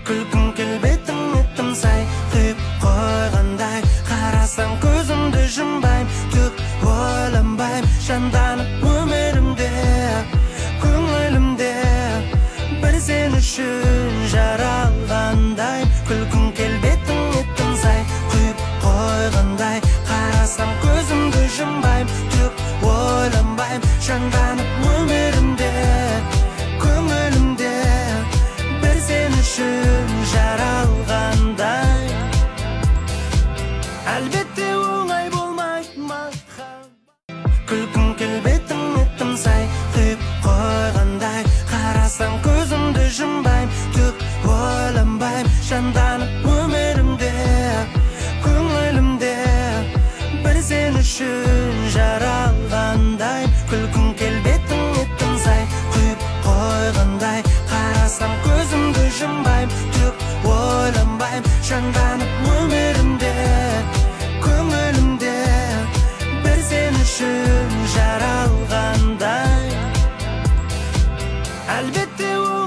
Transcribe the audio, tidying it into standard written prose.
күлкің келбетің еттім сай құйып қойғандай қарасам көзімді жұмбайм түк ойланбайм жанданып өмірімде көңілімде бір сен үшін жаралғандай күлкің келбетің еттім сай құйып қойғандай қарасам көзімді жұмбайм түк ойланбайм жанданып өмірімде көңілімде бір сен үшін жаралғандай әлбетте оңай болмайды күлкің келбетің еттім сай құйып қойғандай қарасам көзімді жұмбайм түк ойланбайм жанданып өмірімде көңілімде бір сен үшін жаралғандай күлкің келбетің еттім сай құйып қойғандай қарасам көзімді жұмбайм түк ойланбайм жанданып өмірімде көңілімде бір сен үшін жаралғандай әлбетте